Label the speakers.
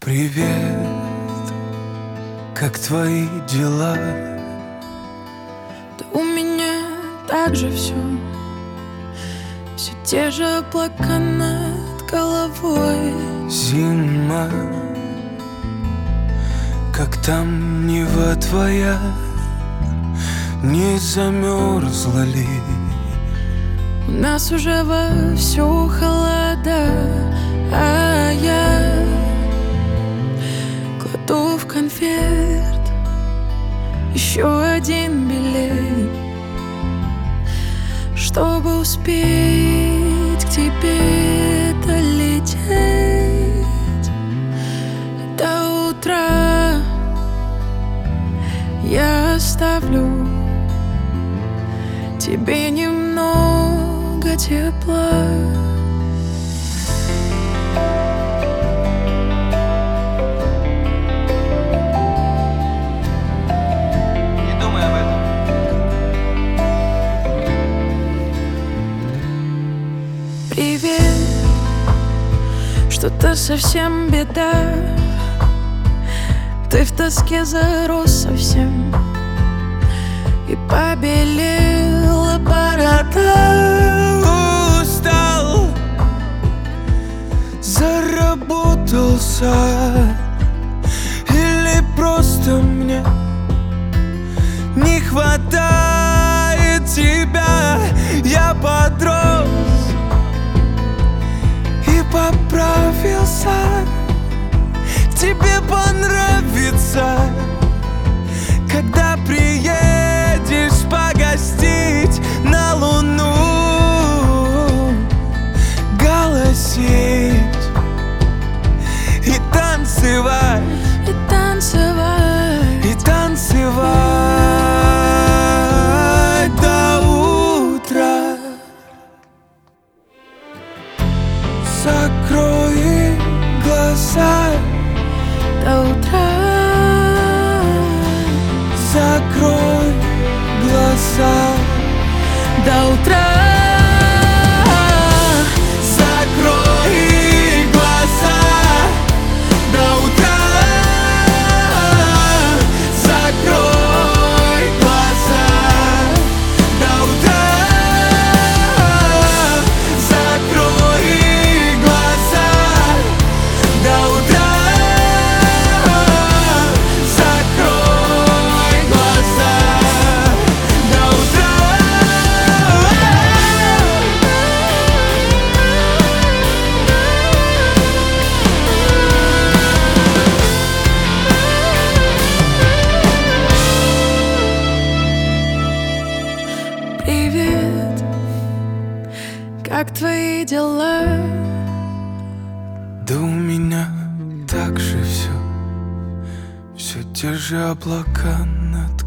Speaker 1: Привет, как твои дела?
Speaker 2: Да у меня так же все те же облака над головой.
Speaker 1: Зима, как там Нева твоя, не замерзла ли?
Speaker 2: У нас уже вовсю холода, а я кладу в конверт еще один билет, чтобы успеть к тебе долететь до утра. Я оставлю тебе немного тепла.
Speaker 3: Не думай об этом.
Speaker 2: Привет, что-то совсем беда. Ты в тоске зарос совсем, и побелела борода.
Speaker 1: Устал, заработался, или просто мне не хватает тебя? Я подрос и поправился. Тебе понравится, когда приедешь погостить на Луну, голосить и танцевать,
Speaker 2: И танцевать,
Speaker 1: и танцевать до утра. Закрой глаза
Speaker 2: до утра.
Speaker 1: Закрой глаза
Speaker 2: До утра.
Speaker 1: Закрой глаза до утра. Закрой глаза до утра. Закрой глаза до утра. Закрой глаза до утра.
Speaker 2: Привет, как твои дела?
Speaker 1: Да у меня так же все те же облака над